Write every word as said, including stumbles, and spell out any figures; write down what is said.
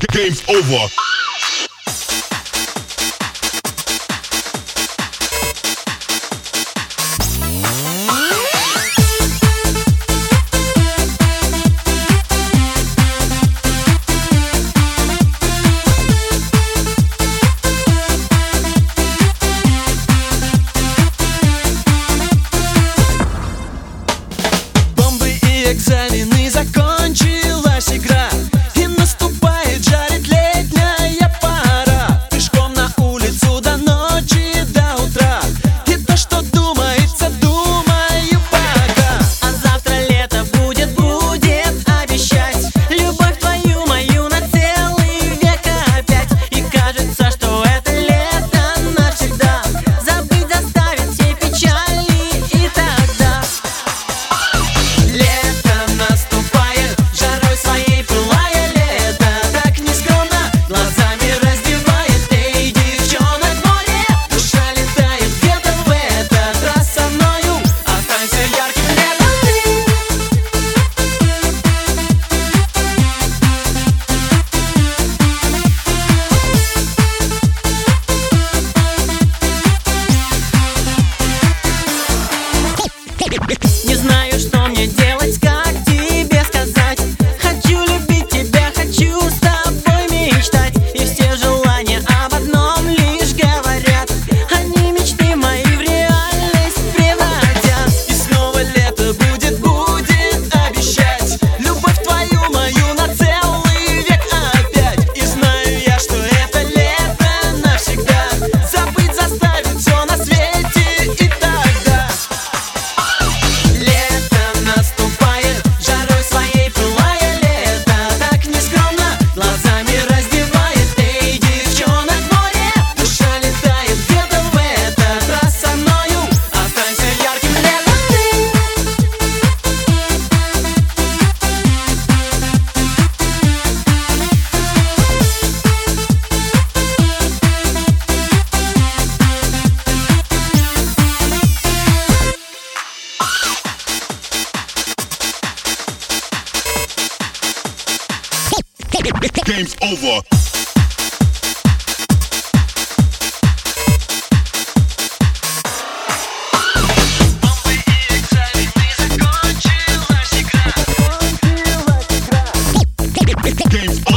Game's over. Экзамены, закончилась игра, и наступает, жарит летняя пора. Пешком на улицу до ночи, до утра, и то, что думается, думаю пока. А завтра лето будет, будет обещать любовь твою, мою на целый век опять. И кажется, что это лето навсегда забыть заставит все печали. И тогда лето наступает, жарой своей пылая, лето так нескромно глазами раздевает. Эй, девчонок, море, душа летает где-то в этот раз со мною. Останься ярким летом ты. Не знаю, что мне делать, как тебе сказать. Хочу любить тебя, хочу с тобой мечтать. И все желания об одном лишь говорят. Они мечты мои в реальность превратят. И снова лето будет, будет обещать любовь твою, мою на целый век опять. И знаю я, что это лето навсегда забыть заставит все на свете. И тогда Лето наступает, жарой своей пылая, лето так нескромно глазами раздевает. Эй, девчонок, море, душа летает где-то в этот раз со мною. Останься ярким летом Game's over. Game's